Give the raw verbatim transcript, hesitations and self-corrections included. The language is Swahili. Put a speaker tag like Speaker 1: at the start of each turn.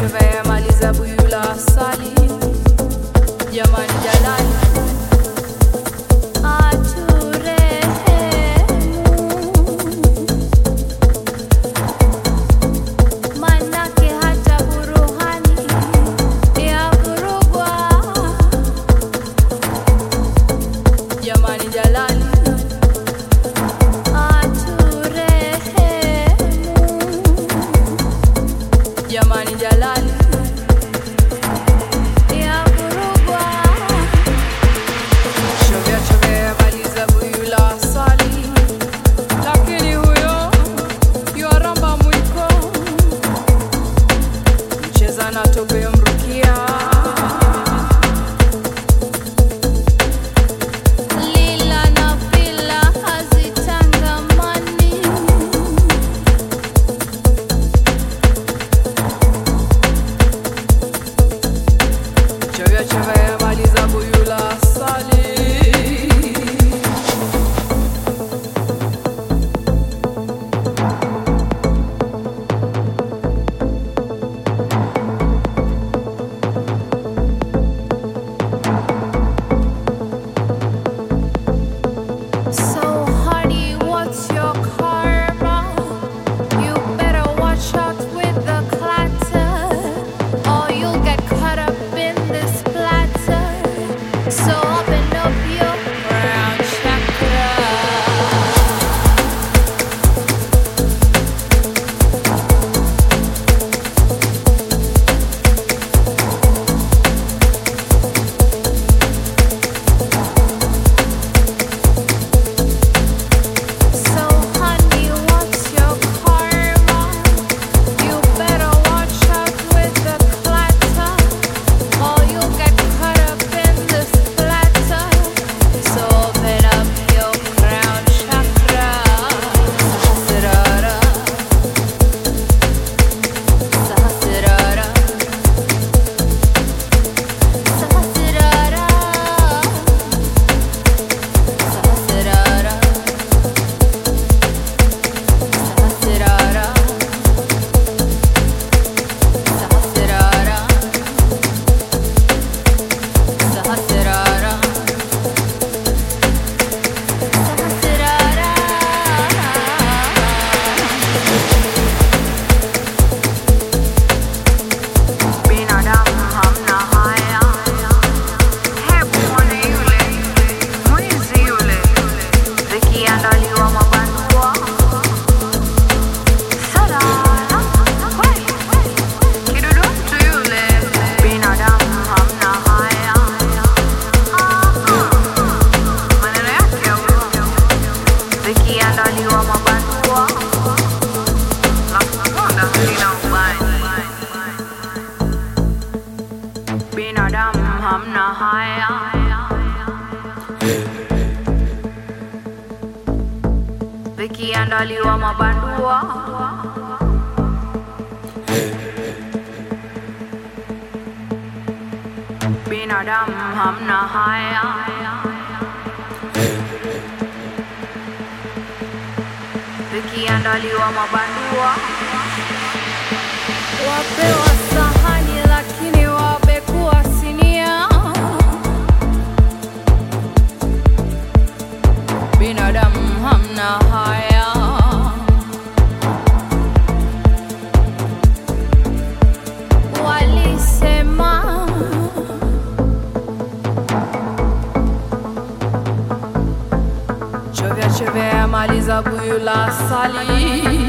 Speaker 1: chovya maliza buyu la asali, jamani jalali jamani jalali ya burugwa, chovya chovya maliza buyu la asali, lakini huyo yuaramba mwiko, mcheza na tope mrukia, lila na fila hazitangamani, chovya chovya maliza buyu la asali. So honey, what's your karma? You better watch out with the clatter, or you'll get caught up in this splatter. So open up your crown chakra. So honey, what's your karma? You better watch out with the clatter, or you'll get caught up in this splatter. So open up your crown chakra. Sahasrara, Sahasrara, Sahasrara, Sahasrara, Sahasrara, Sahasrara, Sahasrara,
Speaker 2: Binadamu hamna haya, hebu mwone yule mwizi yule, zikiandaliwa mabandua. Salala, kweli, kidudu mtu yule. Binadamu hamna haya, maneno yake huyo, zikiandaliwa mabandua. La kunda halina ubani. Binadamu hamna haya, vikiandaliwa mabandua. Binadamu hamna haya, vikiandaliwa mabandua.
Speaker 1: Wapewa sahani lakini wabekuwa sinia. Binadamu hamna haya, walisema chovya chovya maliza buyu la asali.